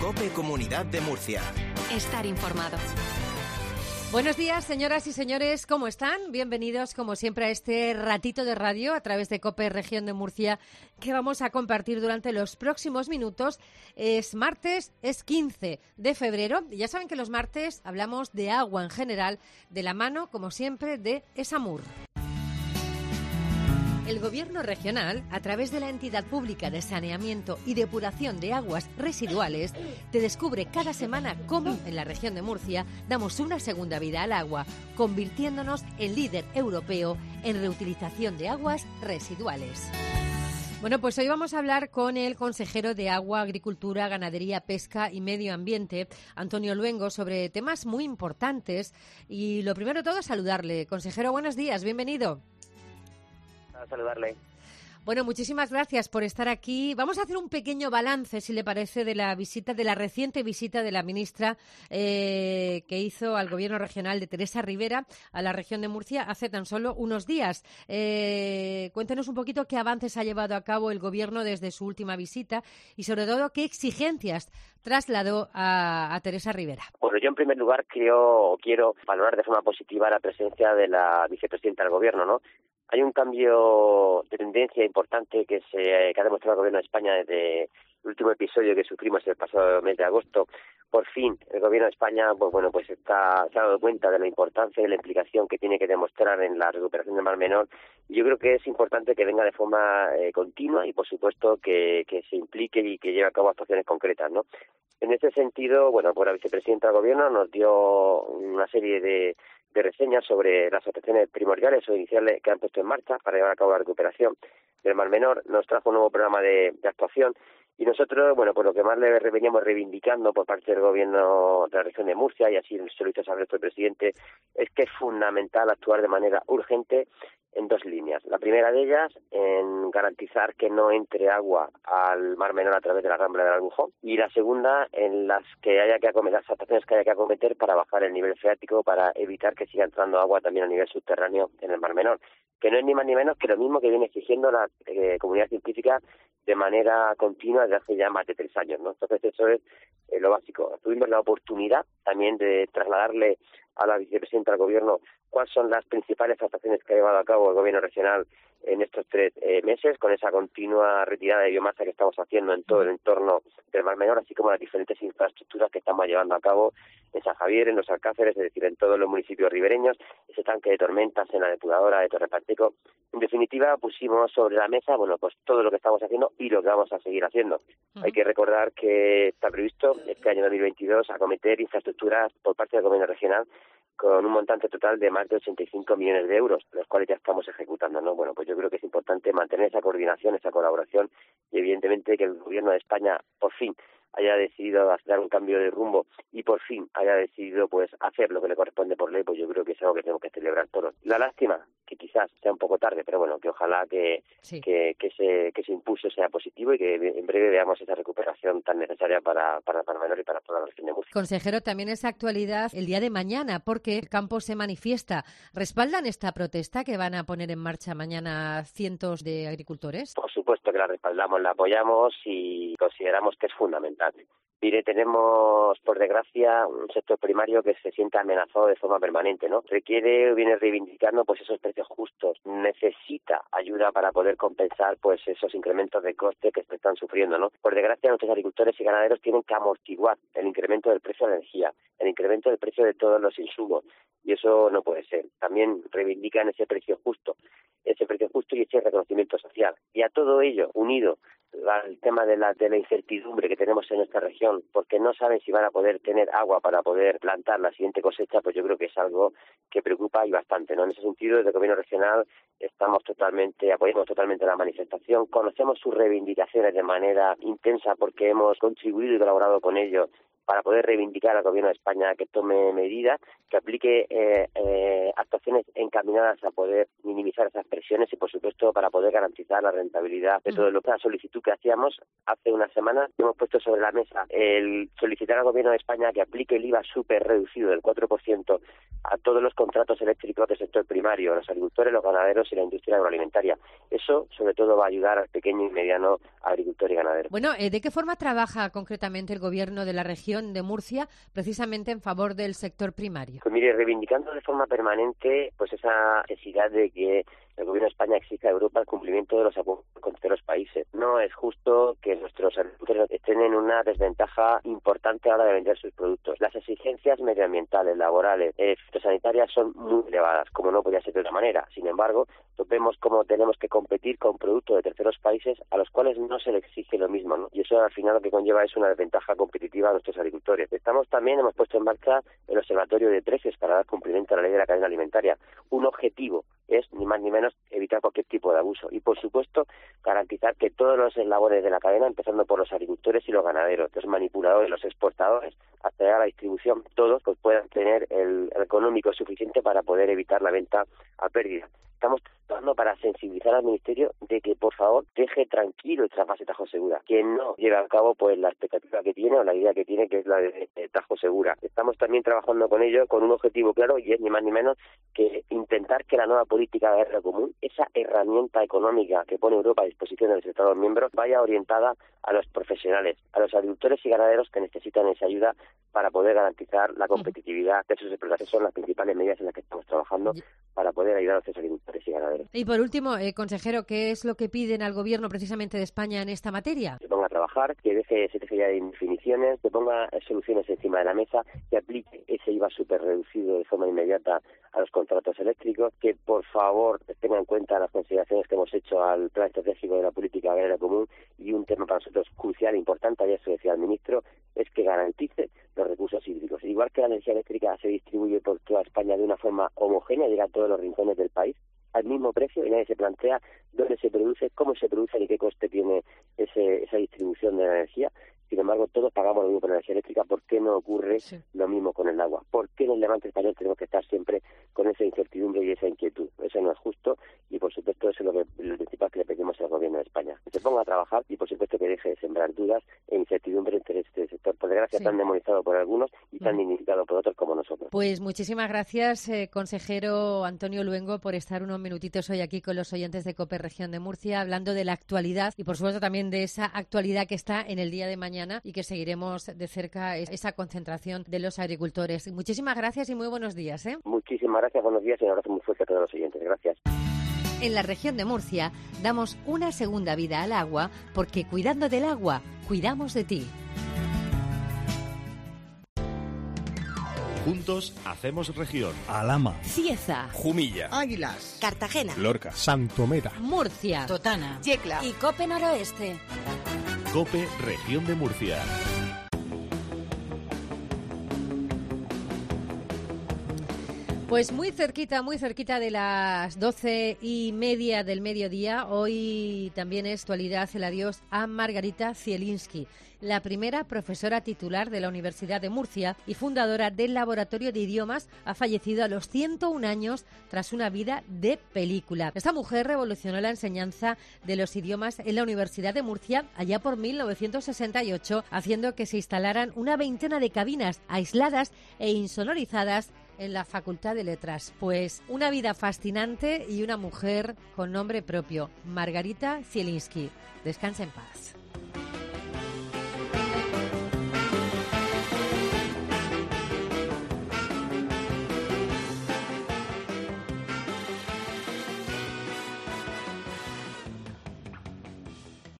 COPE Comunidad de Murcia. Estar informado. Buenos días, señoras y señores, ¿cómo están? Bienvenidos, como siempre, a este ratito de radio a través de COPE Región de Murcia que vamos a compartir durante los próximos minutos. Es martes, es 15 de febrero y ya saben que los martes hablamos de agua en general, de la mano, como siempre, de ESAMUR. El Gobierno regional, a través de la entidad pública de saneamiento y depuración de aguas residuales, te descubre cada semana cómo en la región de Murcia damos una segunda vida al agua, convirtiéndonos en líder europeo en reutilización de aguas residuales. Bueno, pues hoy vamos a hablar con el consejero de Agua, Agricultura, Ganadería, Pesca y Medio Ambiente, Antonio Luengo, sobre temas muy importantes. Y lo primero de todo, saludarle. Consejero, buenos días, bienvenido. A saludarle. Bueno, muchísimas gracias por estar aquí. Vamos a hacer un pequeño balance, si le parece, de la reciente visita de la ministra que hizo al Gobierno regional de Teresa Rivera a la región de Murcia hace tan solo unos días. Cuéntenos un poquito qué avances ha llevado a cabo el Gobierno desde su última visita y, sobre todo, qué exigencias trasladó a Teresa Rivera. Bueno, yo en primer lugar quiero valorar de forma positiva la presencia de la vicepresidenta del Gobierno, ¿no? Hay un cambio de tendencia importante que ha demostrado el Gobierno de España desde el último episodio que sufrimos el pasado mes de agosto. Por fin, el Gobierno de España se ha dado cuenta de la importancia y la implicación que tiene que demostrar en la recuperación del Mar Menor. Y yo creo que es importante que venga de forma continua y, por supuesto, que se implique y que lleve a cabo actuaciones concretas, ¿no? En este sentido, la vicepresidenta del Gobierno nos dio una serie de reseñas sobre las actuaciones primordiales o iniciales que han puesto en marcha para llevar a cabo la recuperación del Mar Menor. Nos trajo un nuevo programa de actuación y nosotros, lo que más le veníamos reivindicando por parte del Gobierno de la región de Murcia, y así se lo hizo saber nuestro presidente, es que es fundamental actuar de manera urgente en dos líneas. La primera de ellas, en garantizar que no entre agua al Mar Menor a través de la Rambla del Albujón, y la segunda, en las actuaciones que haya que acometer para bajar el nivel freático, para evitar que siga entrando agua también a nivel subterráneo en el Mar Menor, que no es ni más ni menos que lo mismo que viene exigiendo la comunidad científica de manera continua desde hace ya más de 3 años, ¿no? Entonces eso es lo básico. Tuvimos la oportunidad también de trasladarle a la vicepresidenta del Gobierno cuáles son las principales actuaciones que ha llevado a cabo el Gobierno regional en estos 3 meses, con esa continua retirada de biomasa que estamos haciendo en todo el entorno del Mar Menor, así como las diferentes infraestructuras que estamos llevando a cabo en San Javier, en los Alcáceres, es decir, en todos los municipios ribereños, ese tanque de tormentas en la depuradora de Torre Pacheco. En definitiva, pusimos sobre la mesa, todo lo que estamos haciendo y lo que vamos a seguir haciendo. Hay que recordar que está previsto este año 2022 acometer infraestructuras por parte del Gobierno regional con un montante total de más de 85 millones de euros, los cuales ya estamos ejecutando, ¿no? Yo creo que es importante mantener esa coordinación, esa colaboración y, evidentemente, que el Gobierno de España, por fin, haya decidido dar un cambio de rumbo y por fin haya decidido hacer lo que le corresponde por ley, yo creo que es algo que tenemos que celebrar todos. La lástima, que quizás sea un poco tarde, pero que ojalá que ese impulso sea positivo y que en breve veamos esa recuperación tan necesaria para el Menor y para toda la región de Murcia. Consejero, también es actualidad el día de mañana, porque el campo se manifiesta. ¿Respaldan esta protesta que van a poner en marcha mañana cientos de agricultores? Por supuesto que la respaldamos, la apoyamos y consideramos que es fundamental. Mire, tenemos, por desgracia, un sector primario que se siente amenazado de forma permanente, ¿no? Viene reivindicando, esos precios justos. Necesita ayuda para poder compensar, esos incrementos de coste que se están sufriendo, ¿no? Por desgracia, nuestros agricultores y ganaderos tienen que amortiguar el incremento del precio de la energía, el incremento del precio de todos los insumos. Y eso no puede ser. También reivindican ese precio justo y ese reconocimiento social. Y a todo ello, unido al tema de la incertidumbre que tenemos en nuestra región, porque no saben si van a poder tener agua para poder plantar la siguiente cosecha, yo creo que es algo que preocupa y bastante, ¿no? En ese sentido, desde el Gobierno regional apoyamos totalmente la manifestación, conocemos sus reivindicaciones de manera intensa porque hemos contribuido y colaborado con ellos para poder reivindicar al Gobierno de España que tome medidas, que aplique actuaciones encaminadas a poder minimizar esas presiones y, por supuesto, para poder garantizar la rentabilidad de todo lo que la solicitud que hacíamos hace unas semanas. Hemos puesto sobre la mesa el solicitar al Gobierno de España que aplique el IVA súper reducido del 4% a todos los contratos eléctricos del sector primario, los agricultores, los ganaderos y la industria agroalimentaria. Eso, sobre todo, va a ayudar al pequeño y mediano agricultor y ganadero. Bueno, ¿de qué forma trabaja concretamente el Gobierno de la región de Murcia precisamente en favor del sector primario? Pues mire, reivindicando de forma permanente pues esa necesidad de que el Gobierno de España exija a Europa el cumplimiento de los acuerdos con terceros países. No es justo que nuestros agricultores estén en una desventaja importante a la hora de vender sus productos. Las exigencias medioambientales, laborales, fitosanitarias son muy elevadas, como no podía ser de otra manera. Sin embargo, pues vemos cómo tenemos que competir con productos de terceros países a los cuales no se les exige lo mismo, ¿no? Y eso al final lo que conlleva es una desventaja competitiva a nuestros agricultores. Hemos puesto en marcha el Observatorio de Precios para dar cumplimiento a la ley de la cadena alimentaria. Un objetivo es, ni más ni menos, evitar cualquier tipo de abuso y, por supuesto, garantizar que todos los eslabones de la cadena, empezando por los agricultores y los ganaderos, los manipuladores, los exportadores, hasta llegar a la distribución, todos pues puedan tener el económico suficiente para poder evitar la venta a pérdida. Estamos trabajando para sensibilizar al Ministerio de que, por favor, deje tranquilo el trasvase Tajo Segura, que no lleve a cabo pues la expectativa que tiene o la idea que tiene, que es la de Tajo Segura. Estamos también trabajando con ello con un objetivo claro, y es ni más ni menos que intentar que la nueva política de guerra común, esa herramienta económica que pone Europa a disposición de los Estados miembros, vaya orientada a los profesionales, a los agricultores y ganaderos que necesitan esa ayuda para poder garantizar la competitividad de sus explotaciones. Son las principales medidas en las que estamos trabajando para poder ayudar a los agricultores y ganaderos. Y por último, consejero, ¿qué es lo que piden al Gobierno precisamente de España en esta materia? Se ponga a trabajar, que se deje ya de indefiniciones, que ponga soluciones encima de la mesa, que aplique ese IVA súper reducido de forma inmediata a los contratos eléctricos, que por favor tenga en cuenta las consideraciones que hemos hecho al plan estratégico de la política agraria común, y un tema para nosotros crucial e importante, ayer se decía el ministro, es que garantice los recursos hídricos. Igual que la energía eléctrica se distribuye por toda España de una forma homogénea, llega a todos los rincones del país al mismo precio, y nadie se plantea dónde se produce, cómo se produce y qué coste tiene esa distribución de la energía. Sin embargo, todos pagamos lo mismo por la energía eléctrica. ¿Por qué no ocurre lo mismo con el agua? ¿Por qué en el Levante español tenemos que estar siempre con esa incertidumbre y esa inquietud? Eso no es justo, y por supuesto eso es lo principal que le pedimos al Gobierno de España. Que se ponga a trabajar y por supuesto que deje de sembrar dudas e incertidumbre entre este sector, por desgracia tan demonizado por algunos y tan dignificado por otros como nosotros. Pues muchísimas gracias, consejero Antonio Luengo, por estar unos minutitos hoy aquí con los oyentes de COPE Región de Murcia, hablando de la actualidad y por supuesto también de esa actualidad que está en el día de mañana y que seguiremos de cerca esa concentración de los agricultores. Muchísimas gracias y muy buenos días. Muchísimas gracias, buenos días y un abrazo muy fuerte a todos los oyentes. Gracias. En la región de Murcia damos una segunda vida al agua porque cuidando del agua, cuidamos de ti. Juntos hacemos región. Alhama, Cieza, Jumilla, Águilas, Cartagena, Lorca, Santomera, Murcia, Totana, Yecla y Cope Noroeste. COPE Región de Murcia. Pues muy cerquita de las 12:30 del mediodía. Hoy también es actualidad el adiós a Margarita Zielinski, la primera profesora titular de la Universidad de Murcia y fundadora del Laboratorio de Idiomas. Ha fallecido a los 101 años tras una vida de película. Esta mujer revolucionó la enseñanza de los idiomas en la Universidad de Murcia allá por 1968, haciendo que se instalaran una veintena de cabinas aisladas e insonorizadas en la Facultad de Letras. Pues una vida fascinante y una mujer con nombre propio, Margarita Zielinski. Descansa en paz.